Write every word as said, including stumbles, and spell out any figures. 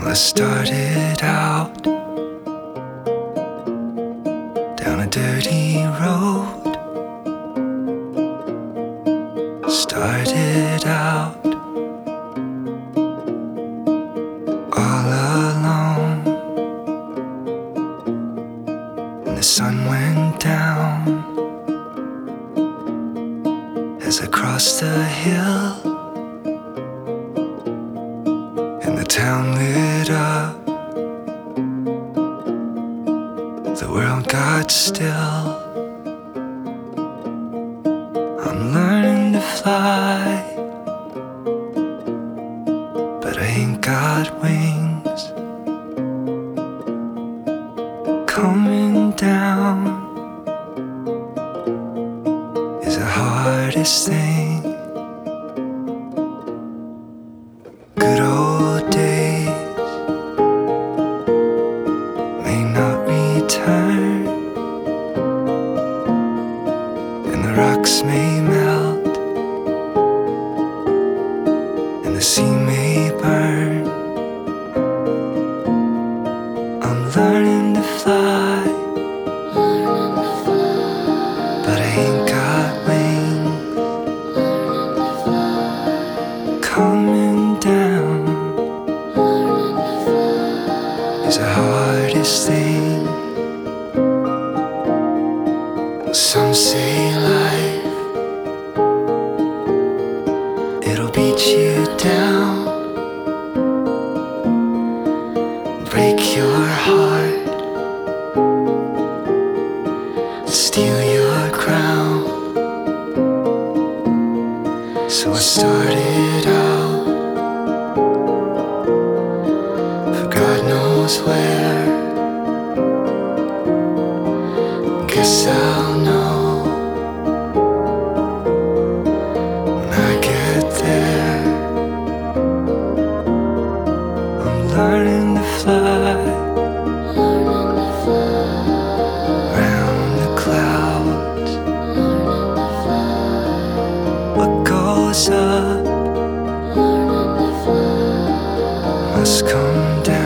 I started out down a dirty road. Started out all alone, and the sun went down as I crossed the hill, and the town lit up. The world got still. I'm learning to fly, but I ain't got wings. Coming down is the hardest thing. Good old days may not return, and the rocks may melt, and the sea may burn. I'm learning to fly, but I ain't got wings. Coming down is the hardest thing. Some say life, it'll beat you down, break your heart, steal your crown. So I started out for God knows where. Guess I'll know when I get there. I'm learning to fly around the clouds. What goes up must come down.